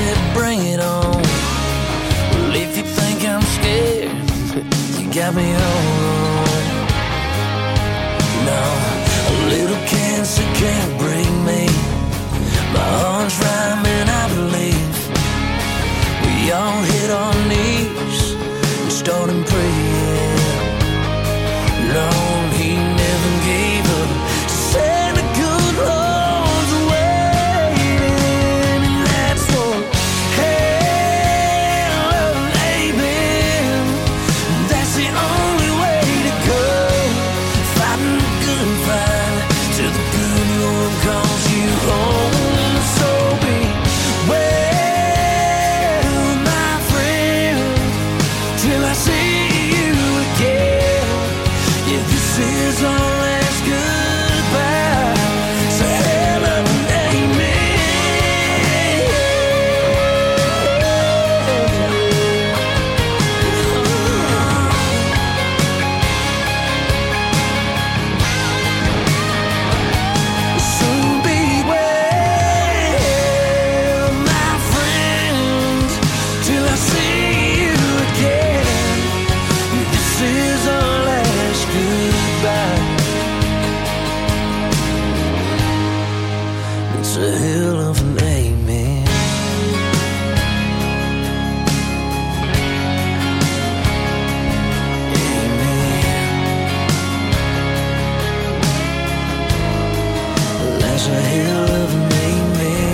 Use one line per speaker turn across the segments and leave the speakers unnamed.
said, bring it on. Well, if you think I'm scared, you got me all wrong. No, a little cancer can't break me. My heart's rhyming, I believe. We all hit our knees and started praying. Lord, he never gave up. Said the good Lord's waiting, and that's what hell of amen. That's the only way to go. Fighting the good fight till the good Lord calls you home. So be well, my friend, till I see you again. If this is our last goodbye, so hell of an amen. So be well, my friend, till I see you again. This is our last goodbye. It's a hell of an amen. Amen. That's a hell of an amen.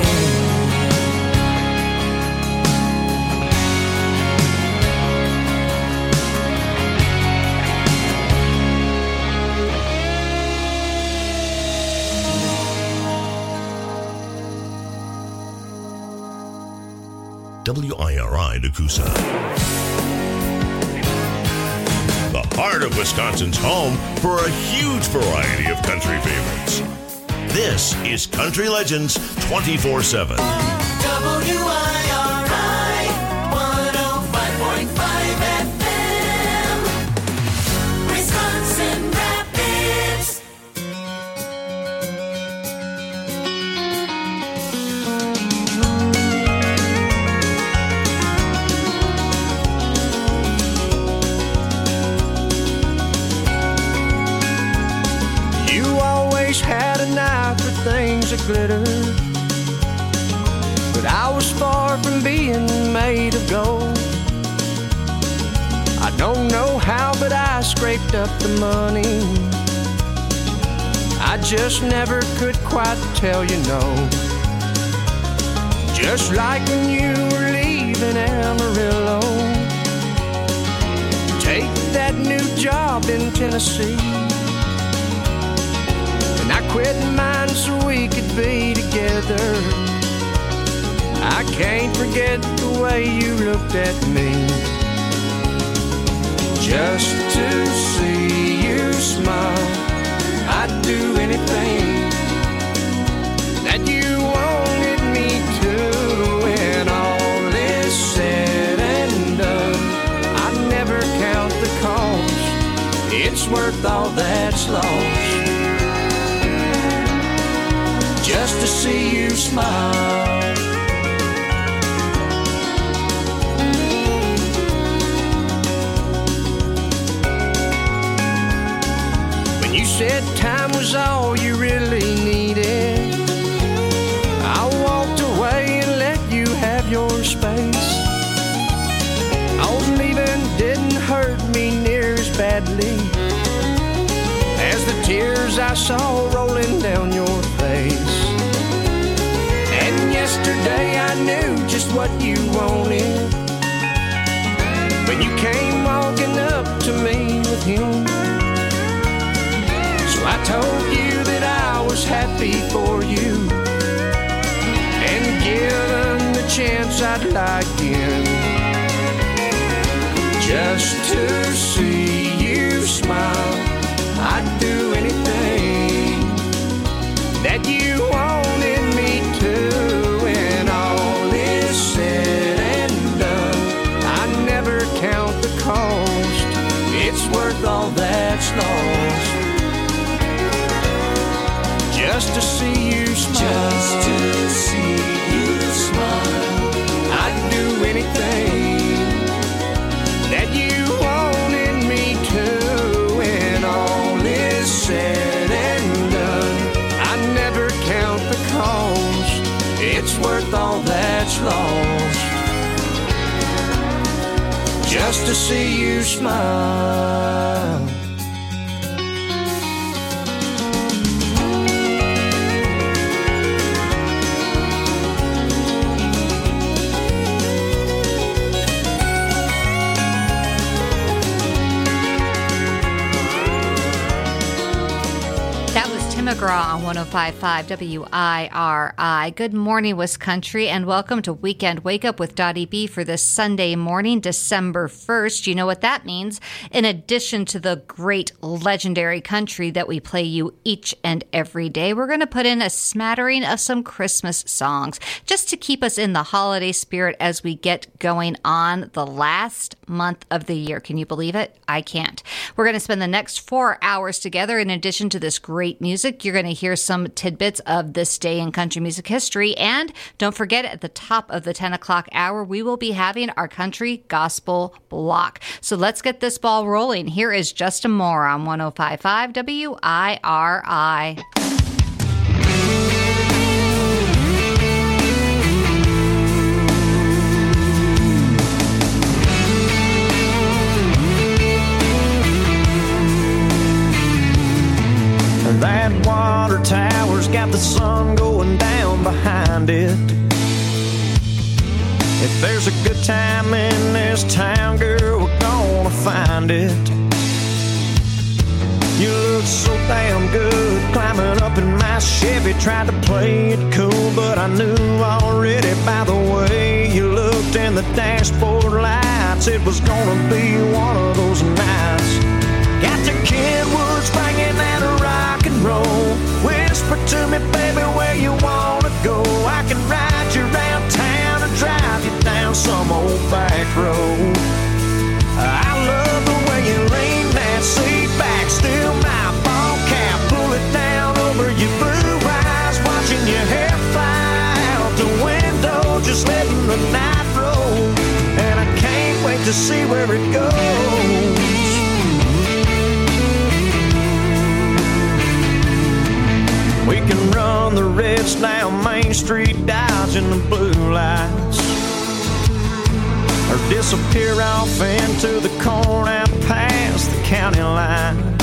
WIRI Nakusa. The heart of Wisconsin's home for a huge variety of country favorites. This is Country Legends 24/7.
WIRI 105.5 FM, Wisconsin Rapids.
You always had an eye for things that glitter, but I was far from being made of gold. I don't know how, but I scraped up the money. I just never could quite tell you no. Just like when you were leaving Amarillo, take that new job in Tennessee. And I quit mine so we could be together. I can't forget the way you looked at me. Just to see you smile, I'd do anything that you wanted me to. When all is said and done, I'd never count the cost. It's worth all that's lost, just to see you smile. When you said time was all you really needed, I walked away and let you have your space. Oh, leaving didn't hurt me near as badly as the tears I saw rolling down your face. And yesterday I knew just what you wanted when you came walking up to me with him. So I told you that I was happy for you, and given the chance I'd like in, just to see you smile. I'd do anything that you wanted me to. When all is said and done, I never count the cost. It's worth all that's lost, just to see you smile.
Just to see you smile.
much lost just to see you smile.
McGraw on 105.5 WIRI. Good morning, Wisconsin, and welcome to Weekend Wake Up with Dottie B for this Sunday morning, December 1st. You know what that means. In addition to the great legendary country that we play you each and every day, we're going to put in a smattering of some Christmas songs just to keep us in the holiday spirit as we get going on the last month of the year. Can you believe it? I can't. We're going to spend the next 4 hours together. In addition to this great music, you're going to hear some tidbits of this day in country music history. And don't forget, at the top of the 10 o'clock hour, we will be having our country gospel block. So let's get this ball rolling. Here is Justin Moore on 105.5 WIRI.
That water tower's got the sun going down behind it. If there's a good time in this town, girl, we're gonna find it. You look so damn good climbing up in my Chevy. Tried to play it cool, but I knew already by the way you looked in the dashboard lights it was gonna be one of those nights. Got the Kenwoods banging that rock and roll. Whisper to me, baby, where you wanna go. I can ride you around town and drive you down some old back road. I love the way you lean that seat back, steal my ball cap, pull it down over your blue eyes, watching your hair fly out the window, just letting the night roll. And I can't wait to see where it goes. We can run the reds down Main Street, dodging the blue lights, or disappear off into the corn out past the county line.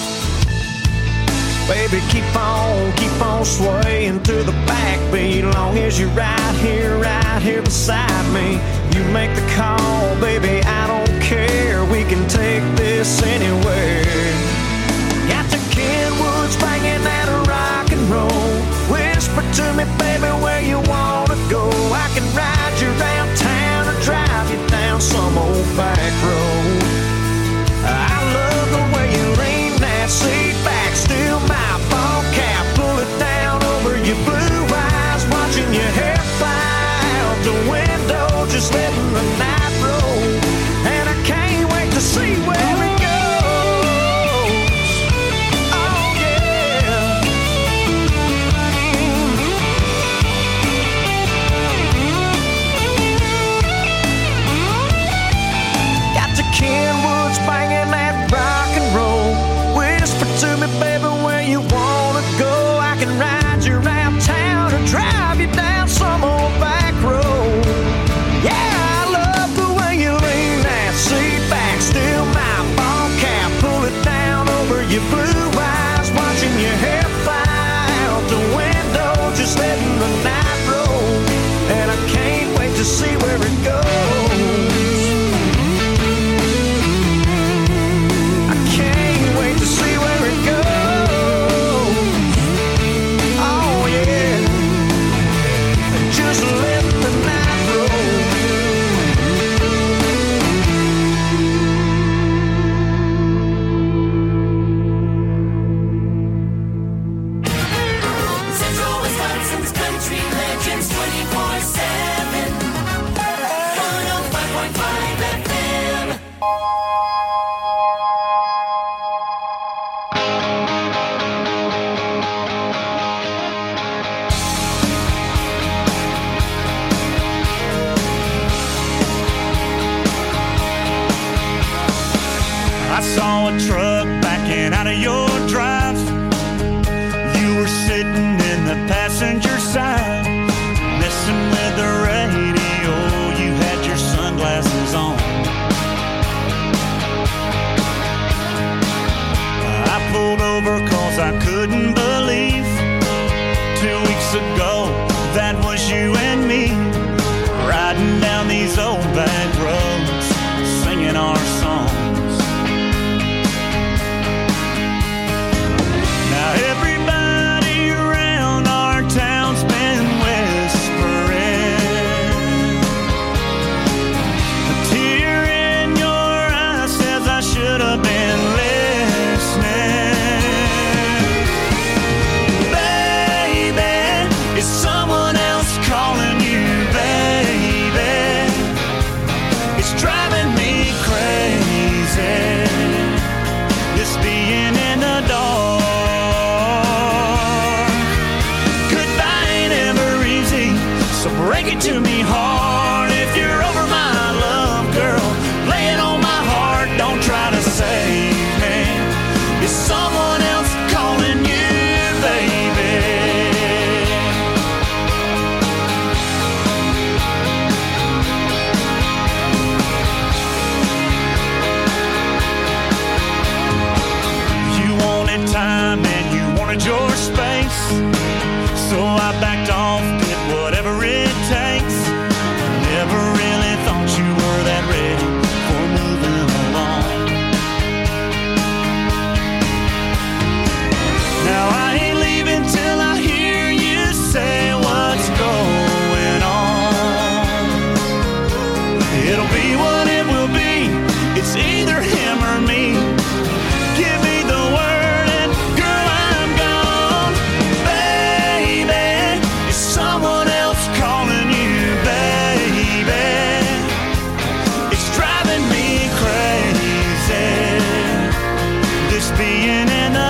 Baby, keep on swaying to the backbeat, long as you're right here beside me. You make the call, baby, I don't care. We can take this anywhere. Got the Kenwoods banging that rock and roll. Whisper to me, baby, where you wanna go. I can ride you around town or drive you down some old back road. I love the way you lean that seat back, steal my ball cap, pull it down over your blue eyes, watching your hair fly out the window, just letting the night roll. And I can't wait to see where it goes. Kenwoods banging that rock and roll. Whisper to me, baby, where you wanna go. I can ride you around town or drive you down some old back road. Yeah, I love the way you lean that seat back, steal my ball cap, pull it down over your blue eyes, watching your hair fly out the window, just letting the night roll. And I can't wait to see where it goes. See where it goes. Oh yeah. Just let the night roll.
Central Wisconsin's country legends 24/7. 105.5 FM.
I saw a truck backing out of your drive. You were sitting in the passenger side, messing with the radio. hard if you're over my love, girl. Lay it on my heart, don't try to save me. It's someone else calling you, baby. You wanted time and you wanted your space, so I backed off, did whatever it takes. Never really thought you were that ready for moving along. Now I ain't leaving till I hear you say what's going on. It'll be what it will be, it's either him or me. Give me the word and girl, I'm gone. Baby, it's someone else calling you, baby. It's driving me crazy, this being in the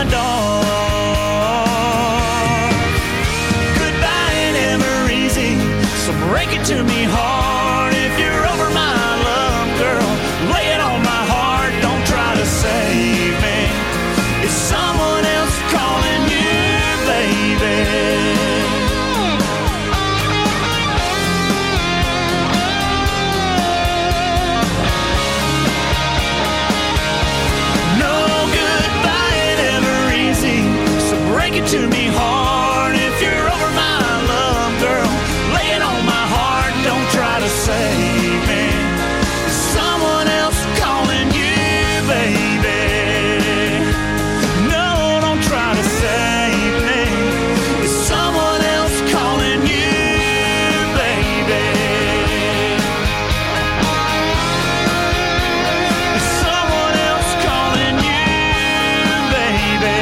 dark. Goodbye ain't ever easy, so break it to me hard. If you're over my love, girl, lay it on my heart, don't try to save me. It's someone else calling you, baby. No goodbye ain't ever easy, so break it to me hard. If you're over my love, girl, lay it on my heart, don't try to save me. It's someone else calling you, baby. No, don't try to save me. It's someone else calling you, baby. It's someone else calling you, baby.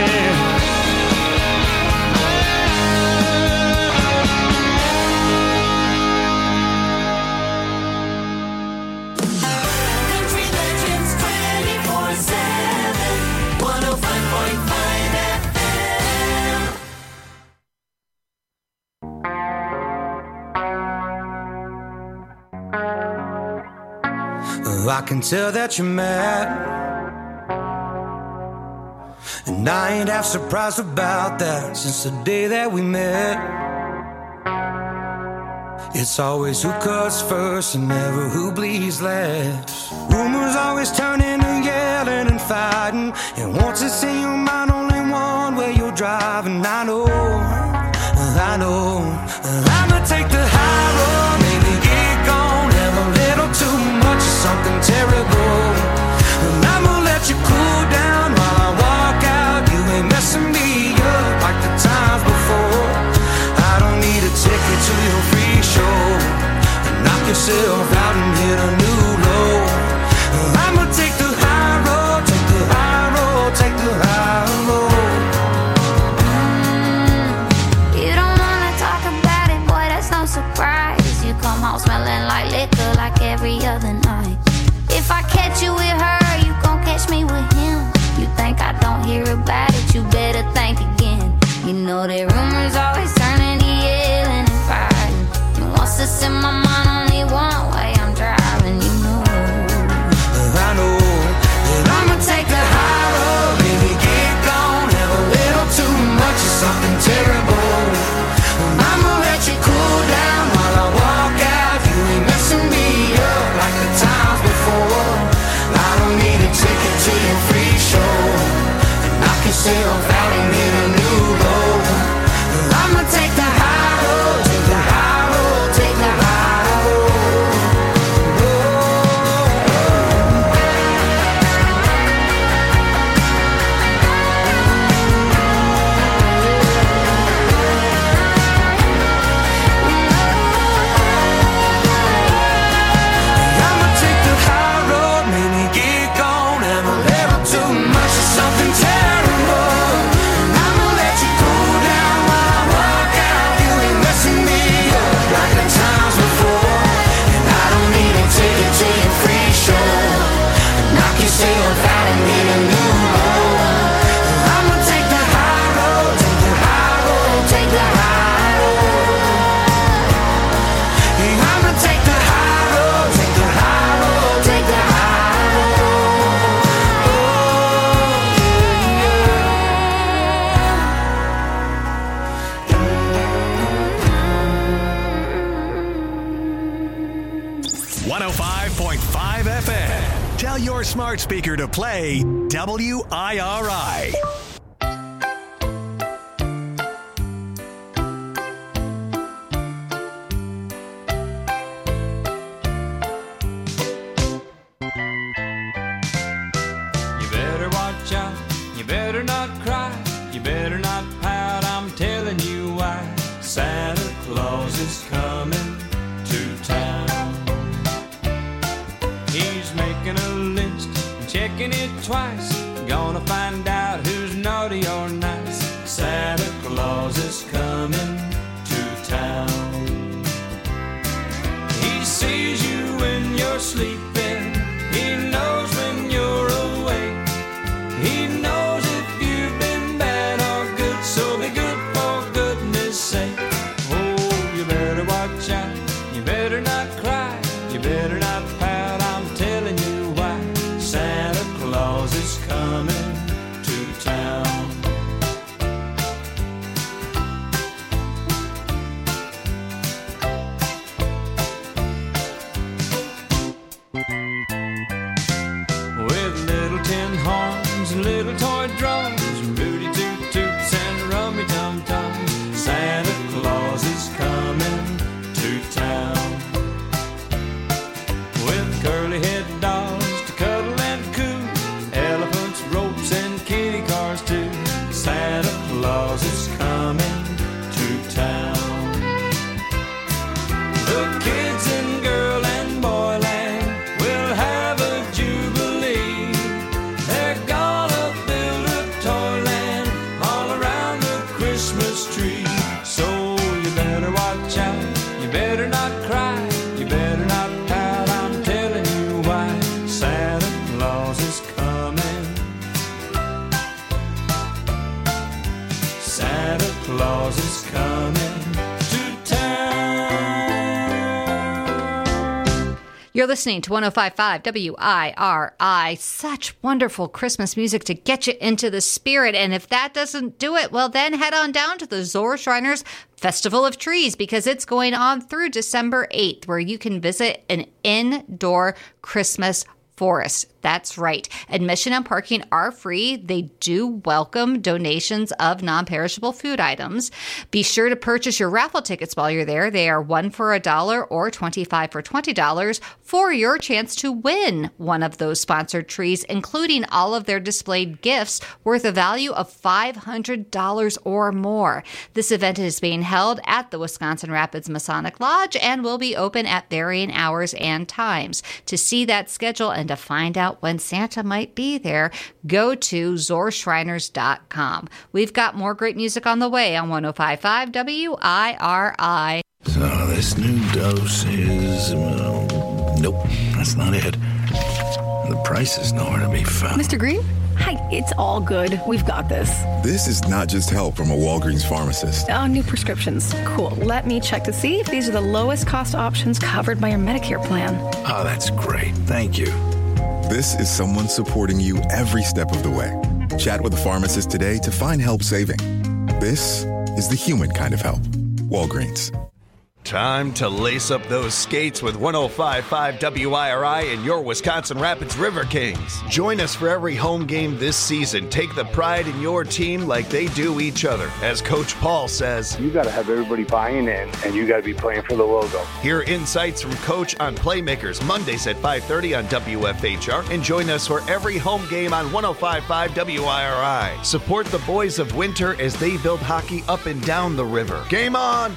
Country Legends 24/7, 105.5 FM.
I can tell that you're mad, and I ain't half surprised about that. Since the day that we met, it's always who cuts first and never who bleeds last. Rumors always turn into yelling and fighting, and once it's in your mind, only one way you're driving. I know, I'ma take the high road, maybe get gone, have a little too much of something terrible, and I'ma let you cool down while I walk out. You ain't messing me up like the times before. I don't need a ticket to your free show, and knock yourself out and hit a new low. I'ma take the high road, take the high road, take the high road.
You don't wanna talk about it, boy, that's no surprise. You come home smelling like liquor like every other night. If I catch you with her, you gon' catch me with him. You think I don't hear about it, you better think again. You know that rumors always turn into yelling and fighting, and once it's in my mind, only one way I'm driving, you know.
I know that I'ma take the high road, baby, get gone, have a little too much of something terrible. I'ma let you cool down while I walk out. You ain't messing me up like the times before. I don't need a ticket to your free show, and knock yourself out and hit a new low. I'ma take the high road, take the high road, take the high road.
105.5 FM. Tell your smart speaker to play WIRI.
You better watch out, you better not cry, you better not pout, I'm telling you why. Santa Claus is coming to town. He's making a list and checking it twice, gonna find out who's naughty or nice. Santa Claus is coming to town. He sees you when you're sleeping, he knows when you're awake, he knows if you've been bad or good, so be good for goodness sake. Oh, you better watch out, you better not cry, you better not pout, I'm telling you why. Santa Claus is coming to town. With little tin horns and little toy drums, booty toot toots and rummy tum tums, Santa Claus is coming to town. With curly head dolls to cuddle and coo, elephants, ropes and kitty cars too, Santa Claus is coming to town. The kids in girl and boy land will have a jubilee. They're gonna build a toyland all around the Christmas tree. So you better watch out, you better not cry, you better not pout, I'm telling you why. Santa Claus is coming. Santa Claus is coming to town.
You're listening to 105.5 WIRI. Such wonderful Christmas music to get you into the spirit. And if that doesn't do it, well, then head on down to the Zor Shriners Festival of Trees, because it's going on through December 8th, where you can visit an indoor Christmas forest. That's right. Admission and parking are free. They do welcome donations of non-perishable food items. Be sure to purchase your raffle tickets while you're there. They are 1 for $1 or 25 for $20 for your chance to win one of those sponsored trees, including all of their displayed gifts worth a value of $500 or more. This event is being held at the Wisconsin Rapids Masonic Lodge and will be open at varying hours and times. To see that schedule and to find out when Santa might be there, go to zorshriners.com. We've got more great music on the way on 105.5 WIRI.
So this new dose is... nope, that's not it. The price is nowhere to be found.
Mr. Green? Hi, it's all good. We've got this.
This is not just help from a Walgreens pharmacist.
Oh, new prescriptions. Cool. Let me check to see if these are the lowest cost options covered by your Medicare plan.
Oh, that's great. Thank you.
This is someone supporting you every step of the way. Chat with a pharmacist today to find help saving. This is the human kind of help. Walgreens.
Time to lace up those skates with 105.5 WIRI and your Wisconsin Rapids River Kings. Join us for every home game this season. Take the pride in your team like they do each other. As Coach Paul says,
you got to have everybody buying in, and you got to be playing for the logo.
Hear insights from Coach on Playmakers Mondays at 5:30 on WFHR, and join us for every home game on 105.5 WIRI. Support the boys of winter as they build hockey up and down the river. Game on!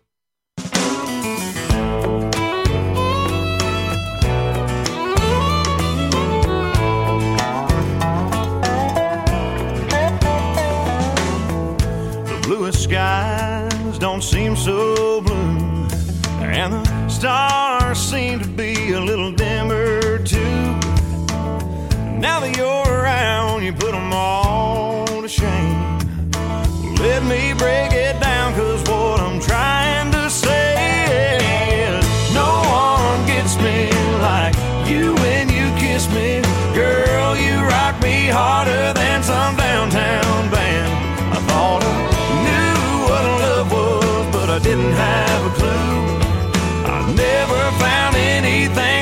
Skies don't seem so blue, and the stars seem to be a little dimmer too. Now that you're around, you put them all to shame. Let me break it down, 'cause what I'm trying to say is no one gets me like you when you kiss me. Girl, you rock me harder than some downtown band. I thought I didn't have a clue. I never found anything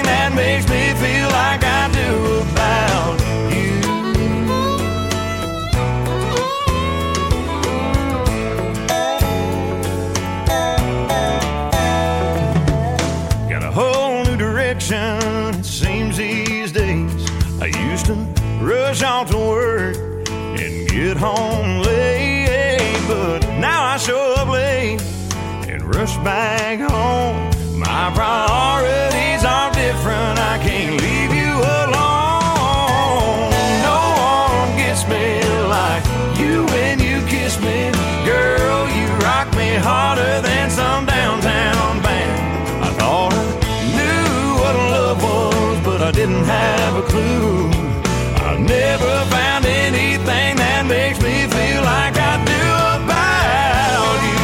direction, it seems these days. I used to rush off to work and get home late, but now I show up late and rush back home. My priorities are different, I can't leave you alone. No one gets me like you when you kiss me. Girl, you rock me harder than some downtown band. I thought I knew what love was, but I didn't have a clue. I never found anything that makes me feel like I do about you.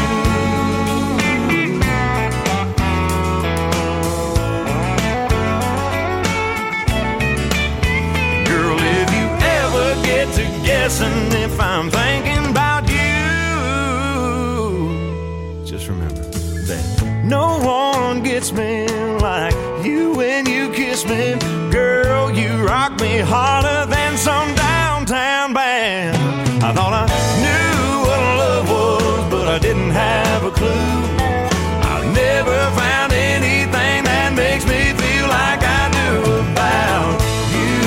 Girl, if you ever get to guessing if I'm thinking about you, just remember that no one gets me like you when you kiss me. Girl, you rock me harder than some downtown band. I thought I knew what love was, but I didn't have a clue. I never found anything that makes me feel like I do about you.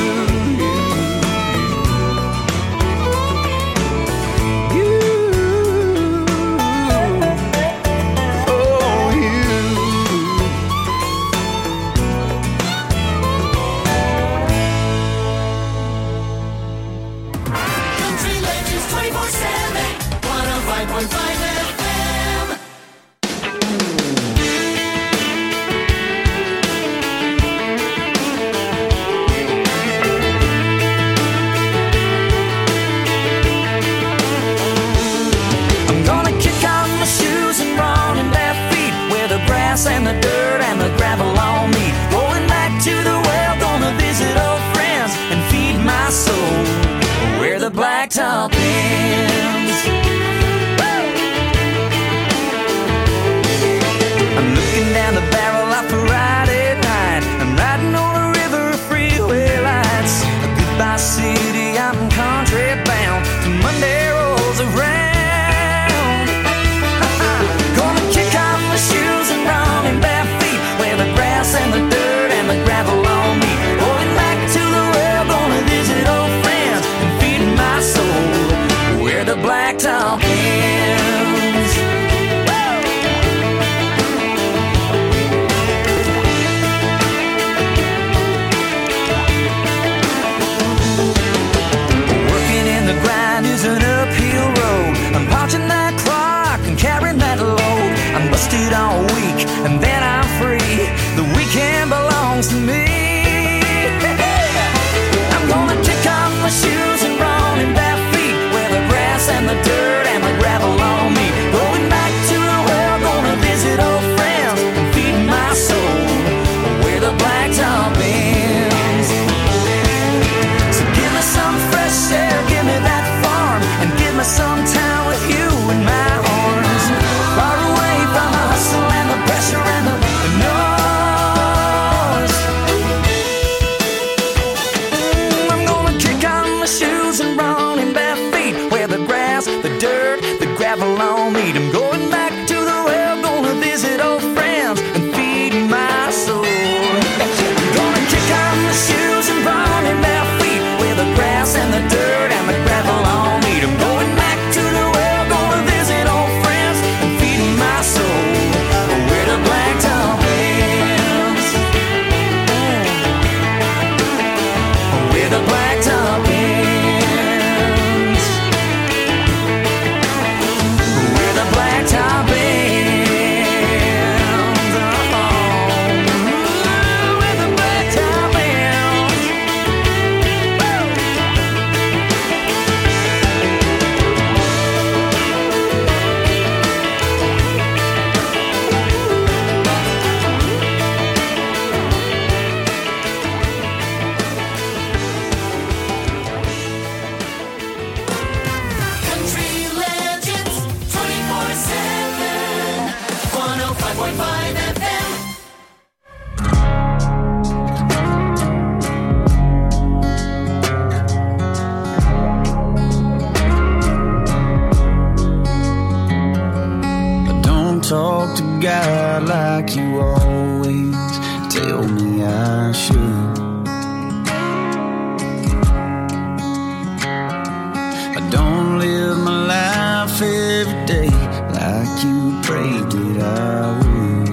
I should. I don't live my life every day like you prayed that I would.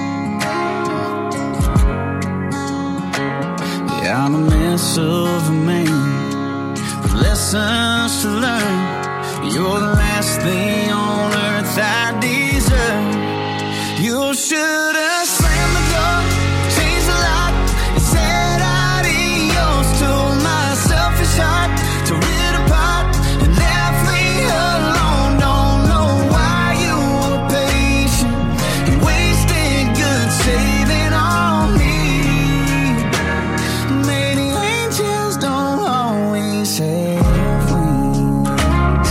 Yeah, I'm a mess of a man with lessons to learn. You're the last thing on earth I deserve. You should have slammed the door, changed the lock, and said adios to my selfish heart, tore it apart and left me alone. Don't know why you were patient and wasted good saving on me. Maybe angels don't always have wings.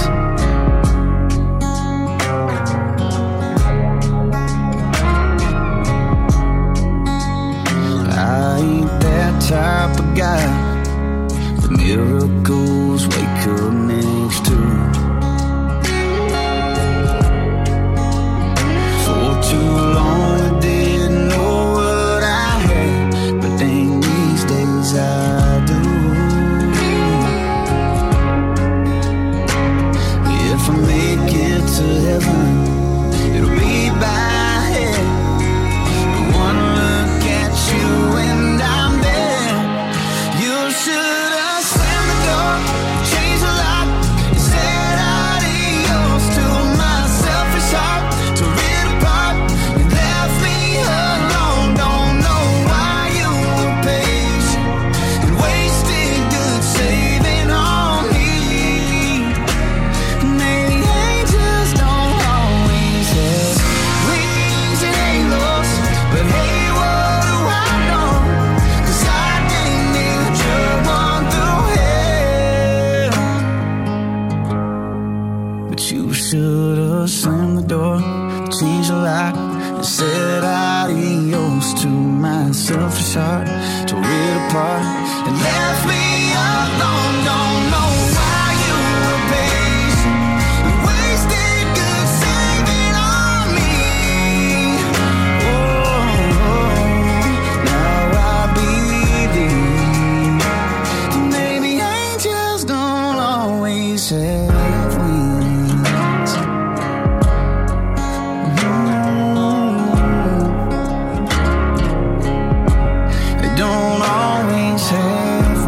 I ain't that type of guy that miracles wake up next to. For too long I didn't know what I had, but dang, these days I do. If I make it to heaven, it'll be by head. One look at you and I'm there. You should have slammed the door, changed the lock, and said adios to my selfish heart, tore it apart and left me alone. Don't know why you were patient and wasted good saving on me. Maybe angels don't always have wings and halos, but hey, what do I know? 'Cause I didn't need your one through hell. But you should have slammed the door, changed the lock, and said adios to my selfish heart, tore it apart and left me alone. Don't know why you were patient and wasted good saving on me. Now I believe maybe angels don't always have wings. They don't always have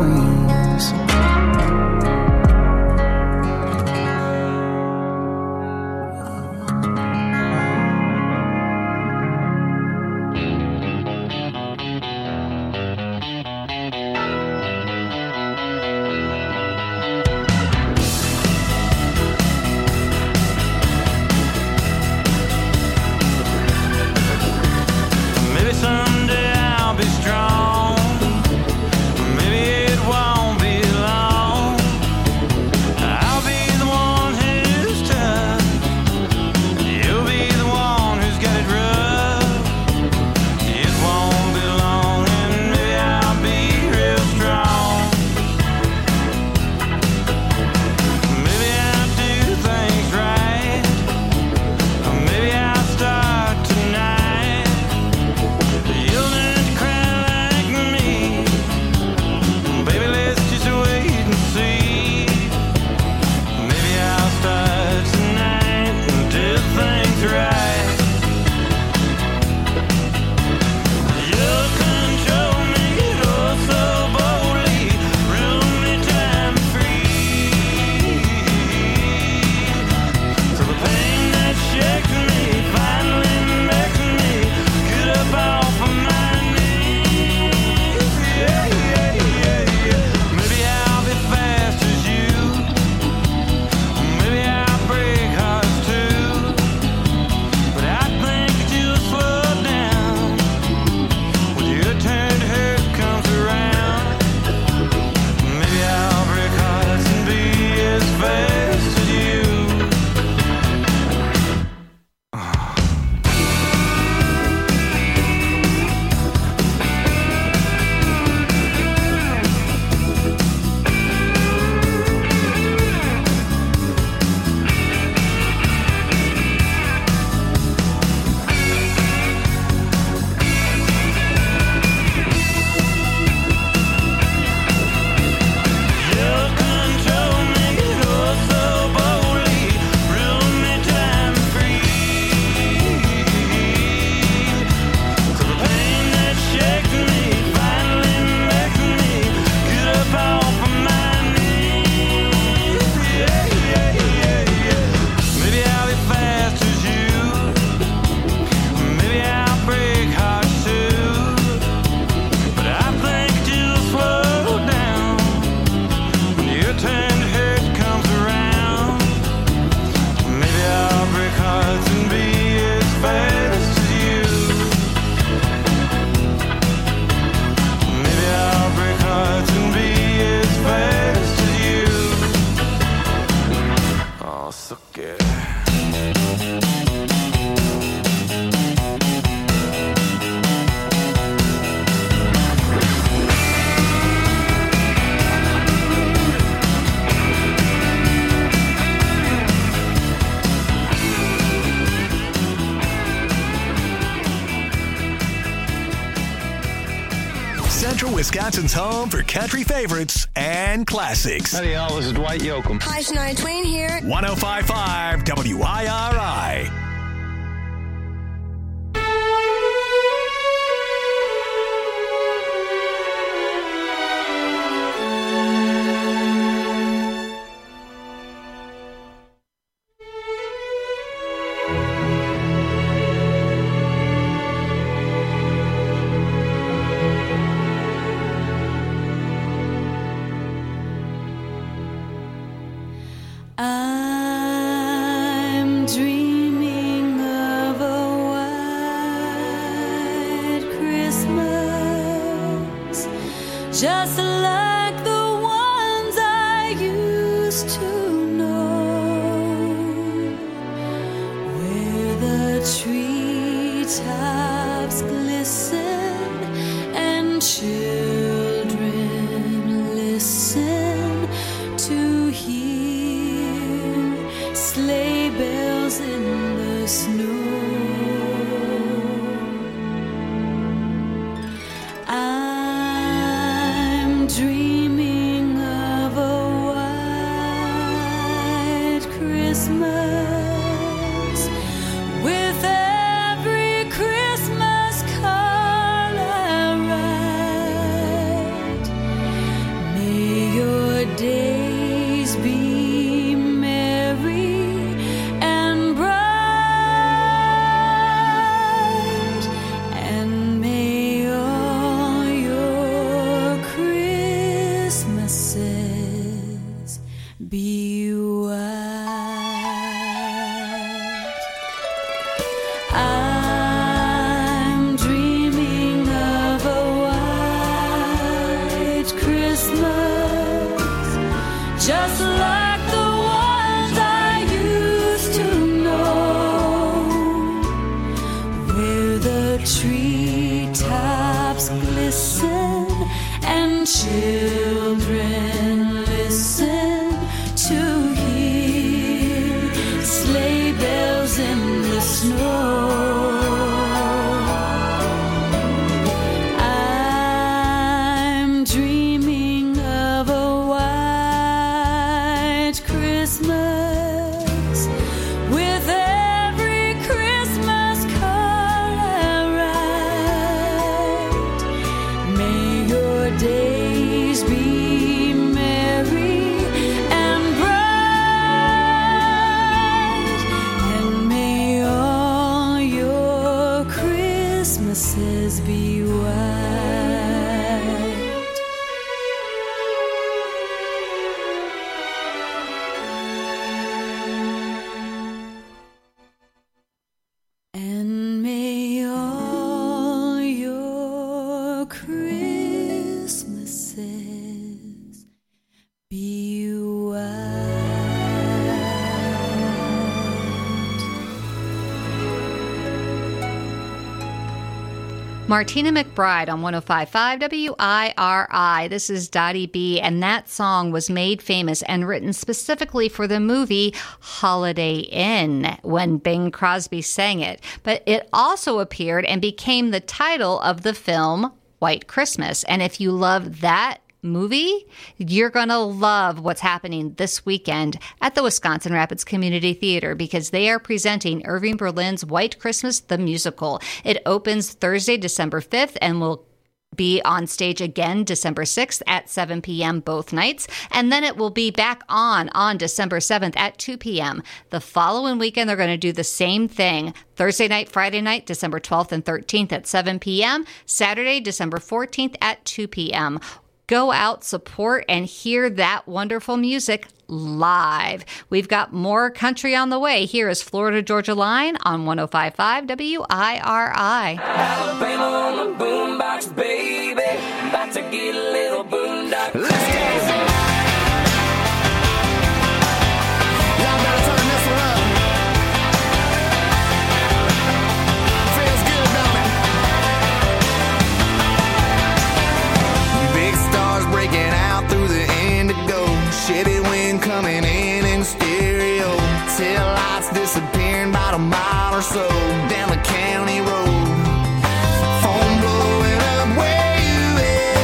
Central Wisconsin's home for country favorites and classics.
Howdy, y'all. This is Dwight Yoakam.
Hi, Shania Twain here.
105.5 WIRI.
I'm dreaming of a white Christmas, just like the ones I used to know, where the treetops glisten and children listen to hear sleigh bells in the snow. I'm dreaming of a white Christmas with every Christmas card I write. May your days be merry and bright, and may all your Christmases be white. I'm dreaming of a white Christmas, just like the ones I used to know, where the treetops glisten and children listen to hear sleigh bells in the snow. I'm dreaming of a white Christmas with every Christmas card I write. May your days be merry and bright, and may all your Christmases be white. And may all your Christmases be white.
Martina McBride on 105.5 WIRI. This is Dottie B, and that song was made famous and written specifically for the movie Holiday Inn when Bing Crosby sang it. But it also appeared and became the title of the film White Christmas. And if you love that movie, you're going to love what's happening this weekend at the Wisconsin Rapids Community Theater, because they are presenting Irving Berlin's White Christmas, the musical. It opens Thursday, December 5th, and will be on stage again December 6th at 7 p.m. both nights, and then it will be back on December 7th at 2 p.m. The following weekend, they're going to do the same thing. Thursday night, Friday night, December 12th and 13th at 7 p.m., Saturday, December 14th at 2 p.m. Go out, support, and hear that wonderful music live. We've got more country on the way. Here is Florida Georgia Line on 105.5 WIRI.
Alabama on the boombox, baby. About to get a little boondock. Let's go. Y'all better turn this one up. Feels good, don't it?
Big stars breaking out through the indigo. Chevy wind coming in stereo. Tail lights disappearing about a mile or so down the county road. Phone blowing up where you at.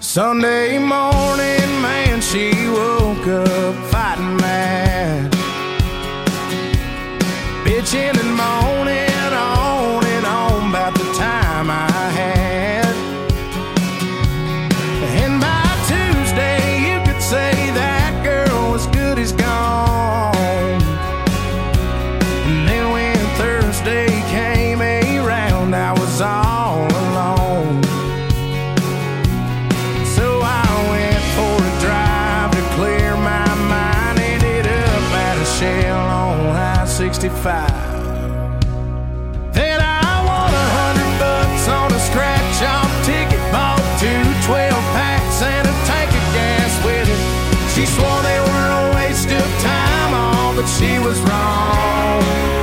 Sunday morning, man, she woke up fighting mad, bitching and moaning on and on about the time I had. And by Tuesday, you could say that girl was good as gone. And then when Thursday came around, I was all alone. So I went for a drive to clear my mind. Ended up at a Shell on I-65. Then I won $100 on a scratch-off ticket. Bought 2 12-packs and a tank of gas with it. She swore they were a waste of time, all, but she was wrong.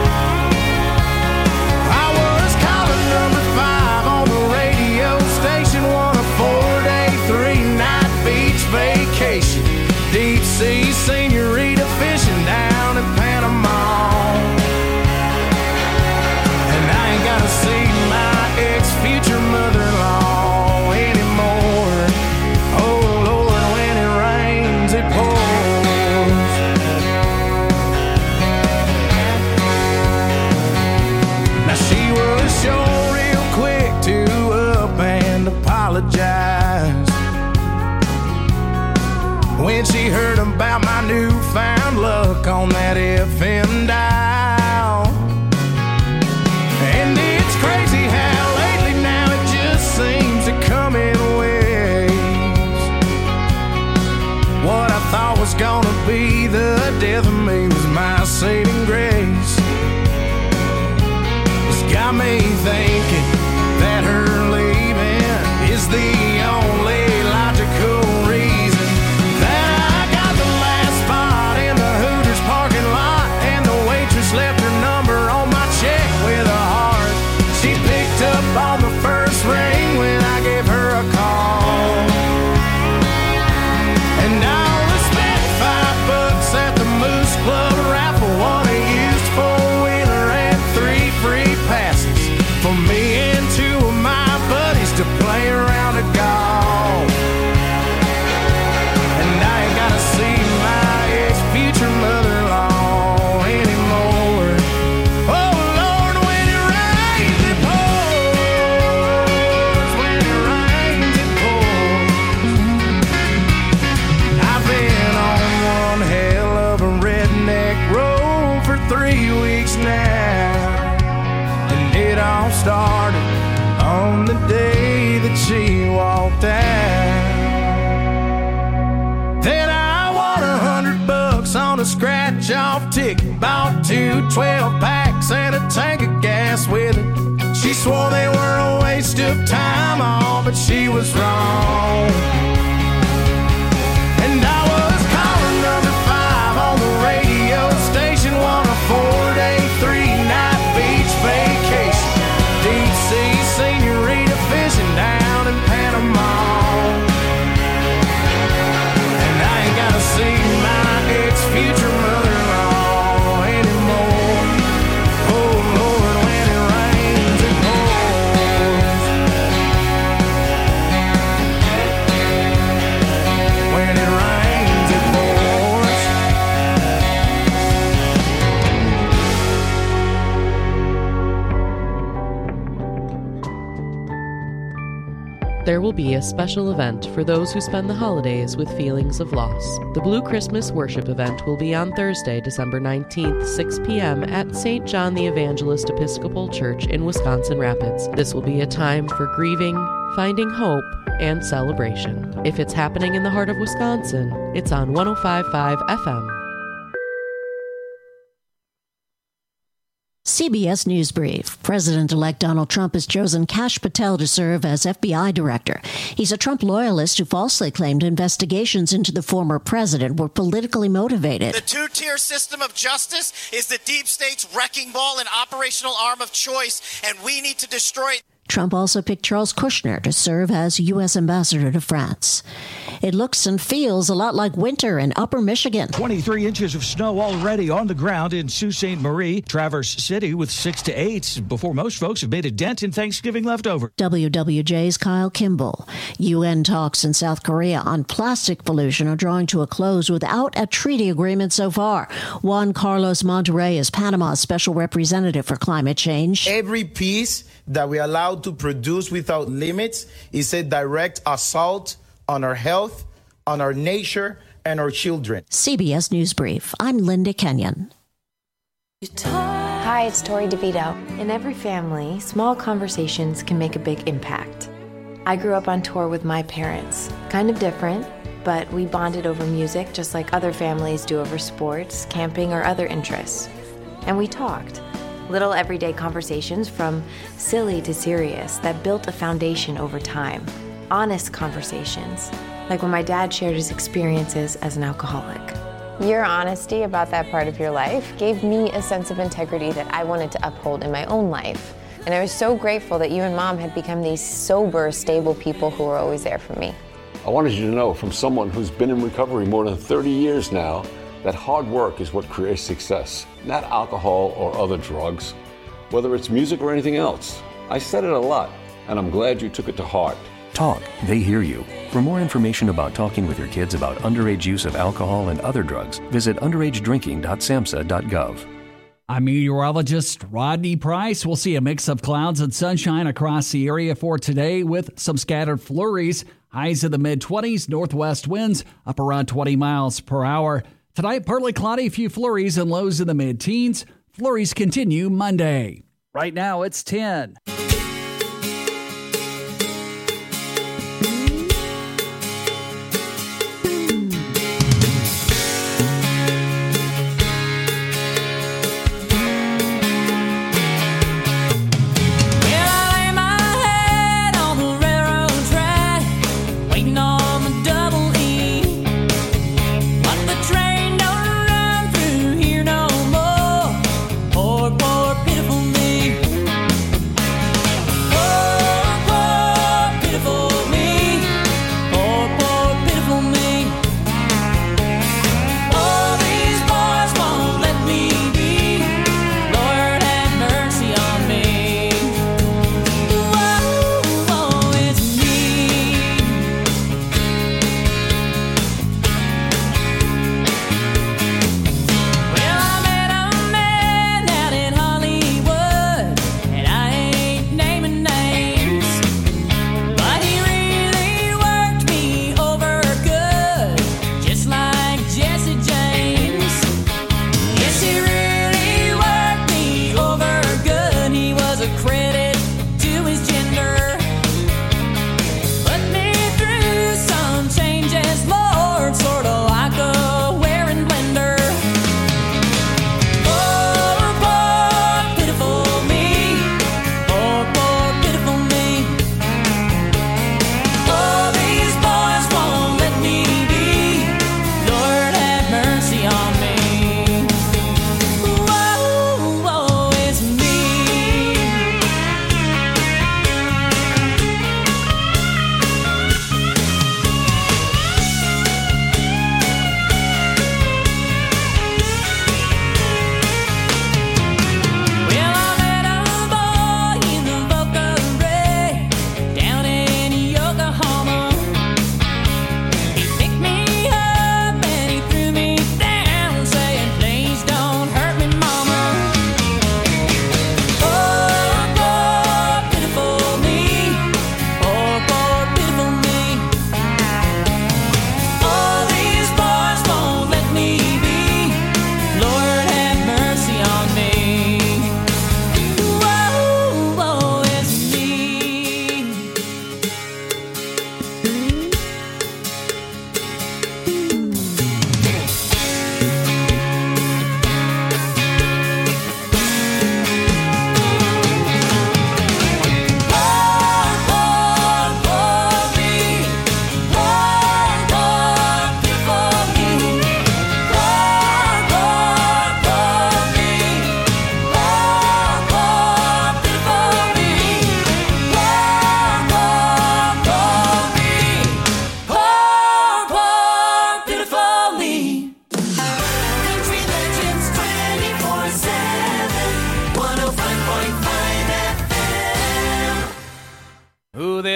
I was calling number 5 on the radio station, won a 4-day, 3-night beach vacation. Deep sea senorita fishing down in Panama. And I ain't gotta see my ex-future mother-in-law anymore. Oh Lord, when it rains, it pours. Now she was sure real quick to up and apologize when she heard about my newfound luck on that FM dial. And it's crazy how lately now it just seems to come in waves. What I thought was gonna be the death of me was my saving grace. It's got me thinking that her leaving is the only logical reason that I got the last spot in the Hooters parking lot, and the waitress left her number on my check with a heart. She picked up on the first ring when I gave her a call. And I'll spent $5 at the Moose Club raffle, won a used 4-wheeler and 3 free passes for me and 2 of my buddies to play around a golf. And I ain't gotta see my ex-future mother-in-law anymore. Oh Lord, when it rains, it pours. When it rains, it pours. I've been on one hell of a redneck road for 3 weeks now. And it all started on the day that she walked out. Then I won $100 on a scratch-off ticket. Bought 2 12-packs and a tank of gas with it. She swore they were a waste of time, all, but she was wrong. And I was calling number 5 on the radio station, won a 4-day, 3-night beach vacation. Deep sea senorita fishing down in Panama. And I ain't gotta see my ex-future mother-in-law anymore. Oh Lord, when it rains, it pours. When it rains, it pours.
There will be a special event for those who spend the holidays with feelings of loss. The Blue Christmas Worship event will be on Thursday, December 19th, 6 p.m. at St. John the Evangelist Episcopal Church in Wisconsin Rapids. This will be a time for grieving, finding hope, and celebration. If it's happening in the heart of Wisconsin, it's on 105.5 FM.
CBS News Brief. President-elect Donald Trump has chosen Kash Patel to serve as FBI director. He's a Trump loyalist who falsely claimed investigations into the former president were politically motivated.
The two-tier system of justice is the deep state's wrecking ball and operational arm of choice, and we need to destroy it.
Trump also picked Charles Kushner to serve as U.S. ambassador to France. It looks and feels a lot like winter in upper Michigan.
23 inches of snow already on the ground in Sault Ste. Marie, Traverse City with 6 to 8 before most folks have made a dent in Thanksgiving leftover.
WWJ's Kyle Kimball. UN talks in South Korea on plastic pollution are drawing to a close without a treaty agreement so far. Juan Carlos Monterrey is Panama's special representative for climate change.
Every piece that we are allowed to produce without limits is a direct assault on our health, on our nature, and our children.
CBS News Brief. I'm Linda Kenyon.
Hi, it's Tori DeVito. In every family, small conversations can make a big impact. I grew up on tour with my parents. Kind of different, but we bonded over music just like other families do over sports, camping, or other interests. And we talked. Little everyday conversations from silly to serious that built a foundation over time. Honest conversations, like when my dad shared his experiences as an alcoholic.
Your honesty about that part of your life gave me a sense of integrity that I wanted to uphold in my own life. And I was so grateful that you and Mom had become these sober, stable people who were always there for me.
I wanted you to know from someone who's been in recovery more than 30 years now that hard work is what creates success, not alcohol or other drugs, whether it's music or anything else. I said it a lot, and I'm glad you took it to heart.
Talk, they hear you. For more information about talking with your kids about underage use of alcohol and other drugs, visit underagedrinking.samhsa.gov.
I'm meteorologist Rodney Price. We'll see a mix of clouds and sunshine across the area for today with some scattered flurries. Highs in the mid-20s, northwest winds up around 20 miles per hour. Tonight, partly cloudy, a few flurries and lows in the mid-teens. Flurries continue Monday. Right now, it's 10.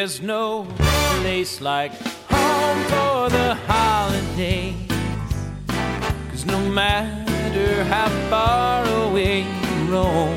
there's no place like home for the holidays. 'Cause no matter how far away you roam,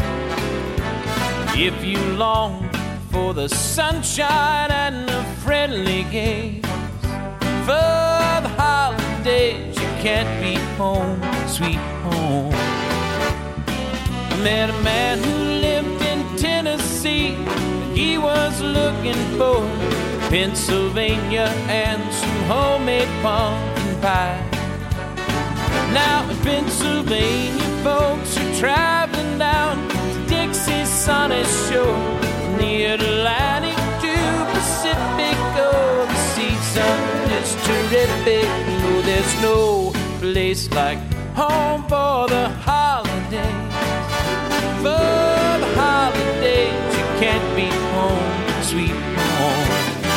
if you long for the sunshine and the friendly gaze, for the holidays you can't be home, sweet home. I met a man who lived in Tennessee, and he was looking for Pennsylvania and some homemade pumpkin pie. Now in Pennsylvania folks are traveling down to Dixie's sunny shore, from the Atlantic to Pacific. Oh, the season is terrific. No, there's no place like home for the holidays. For the holidays you can't be home, sweet home.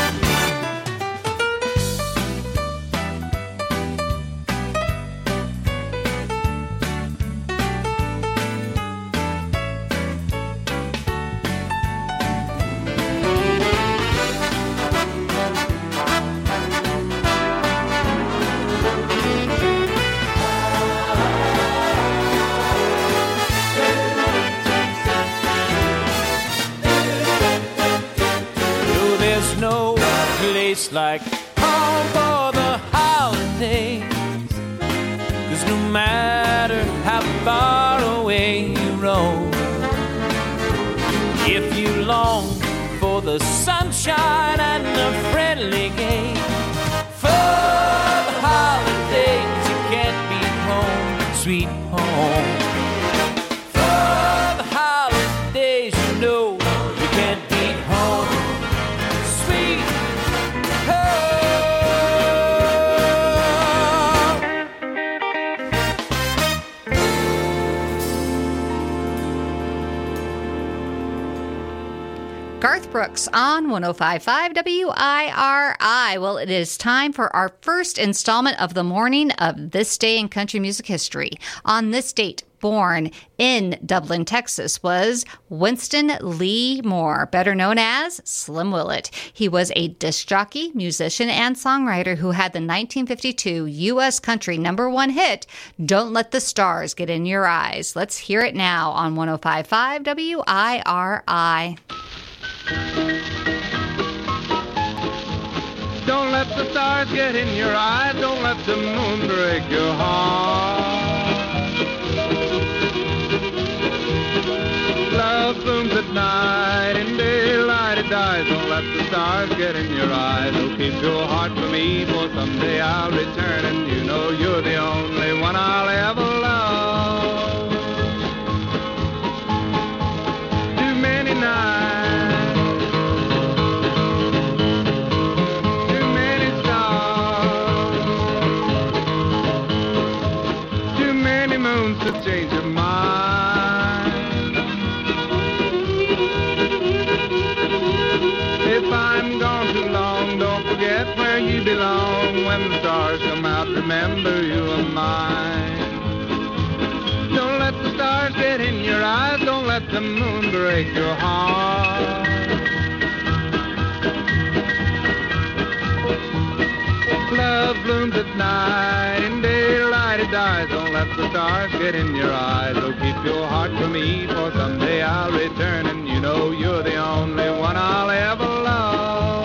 Like home for the holidays. 'Cause no matter how far away you roam, if you long for the sunshine and the friendly game, for the holidays you can't be home, sweet home. For the holidays you know you can't be home, sweet home.
Garth Brooks on 105.5 WIRI. Well, it is time for our first installment of the morning of This Day in Country Music History. On this date, born in Dublin, Texas, was Winston Lee Moore, better known as Slim Willett. He was a disc jockey, musician, and songwriter who had the 1952 U.S. country #1 hit, Don't Let the Stars Get in Your Eyes. Let's hear it now on 105.5 WIRI.
Don't let the stars get in your eyes, don't let the moon break your heart. Love blooms at night, in daylight it dies. Don't let the stars get in your eyes. Oh, keep your heart for me, for someday I'll return, and you know you're the only one I'll ever love. Too many nights, to change your mind. If I'm gone too long, don't forget where you belong. When the stars come out, remember you are mine. Don't let the stars get in your eyes, don't let the moon break your heart. Love blooms at night, in daylight it dies. Don't let the stars get in your eyes. Oh, keep your heart for me, for someday I'll return, and you know you're the only one I'll ever love.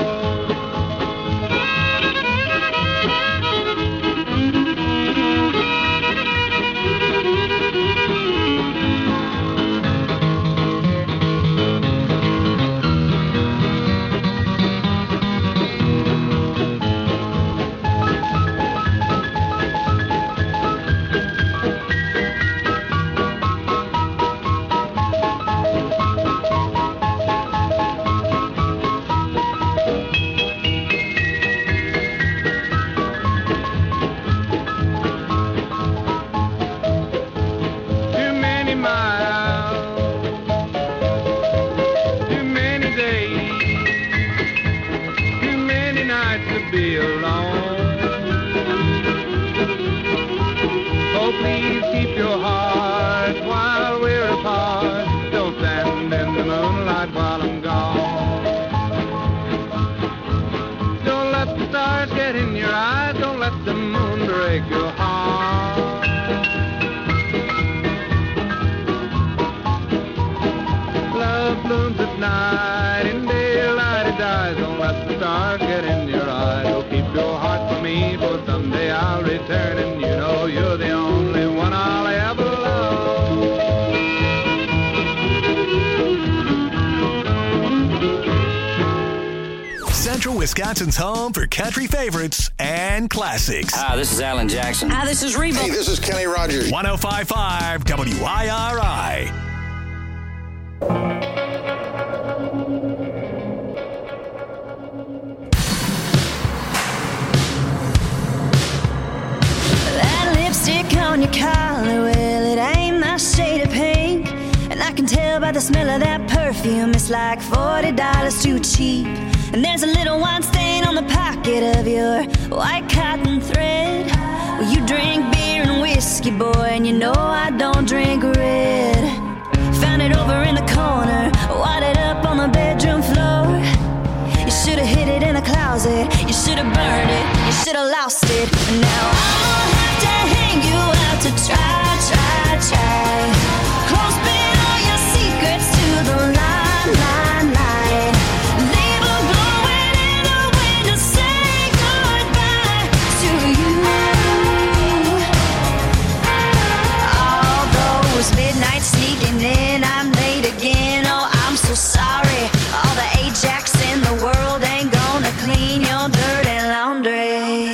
Wisconsin's home for country favorites and classics.
Hi, this is Alan Jackson.
Hi, this is Reba.
Hey, this is Kenny Rogers. 105.5 WIRI.
That lipstick on your collar, well, it ain't my shade of pink. And I can tell by the smell of that perfume, it's like $40 too cheap. And there's a little wine stain on the pocket of your white cotton thread. Well, you drink beer and whiskey, boy, and you know I don't drink red. Found it over in the corner, wadded up on the bedroom floor. You should have hid it in a closet, you should have burned it, you should have lost it. And now I'll have to hang you out to try. Clothespin all your secrets to the line. Leave a glowing in the wind to say goodbye to you. All those midnights sneaking in, I'm late again, oh I'm so sorry. All the Ajax in the world ain't gonna clean your dirty laundry.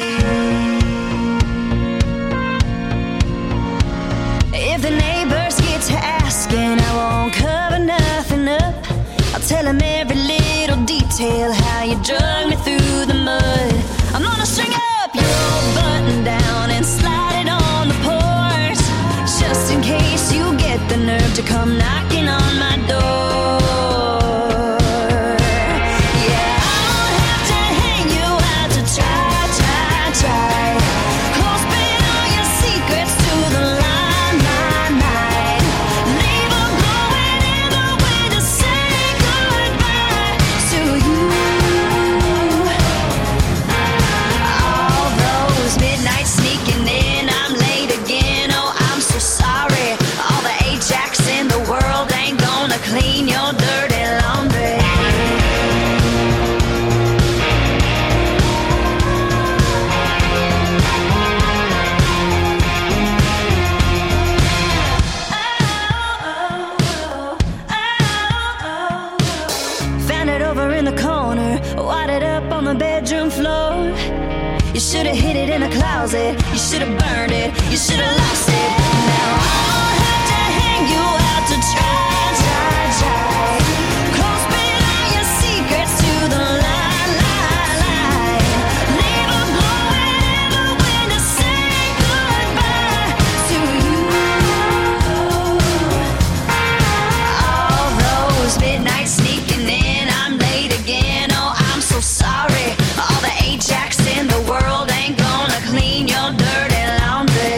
If the neighbors get to asking, I won't cover nothing up. I'll tell them every little detail, how you drug me through the mud. I'm gonna string up your old button down and slide it on the porch, just in case you get the nerve to come knocking on my door. Yeah, I'll have to hang you out to try. Clothespin all your secrets to the line. Leave a glowing in the wind to say goodbye to you. All those midnights sneaking in, I'm late again, oh I'm so sorry. All the Ajax in the world ain't gonna clean your dirty laundry. Found it over in the corner, wadded up on the bedroom floor. You should have hid it in a closet, you should have burned it, you should have lost it. Now I'll have to hang you out to try. Clothespin all your secrets to the line. Leave a glowing in the wind to say goodbye to you. All those midnights sneaking in, I'm late again, oh I'm so sorry. All the Ajax in the world ain't gonna clean your dirty laundry.